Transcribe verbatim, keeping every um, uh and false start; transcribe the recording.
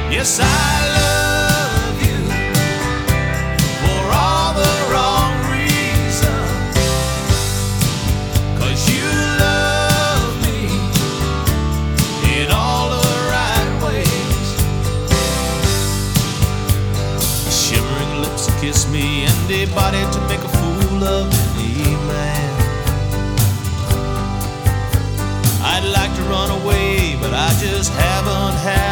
Yes, I love you for all the wrong reasons, 'cause you love me in all the right ways. Shimmering lips to kiss me, and a body to make a fool of any man. I'd like to run away, but I just haven't had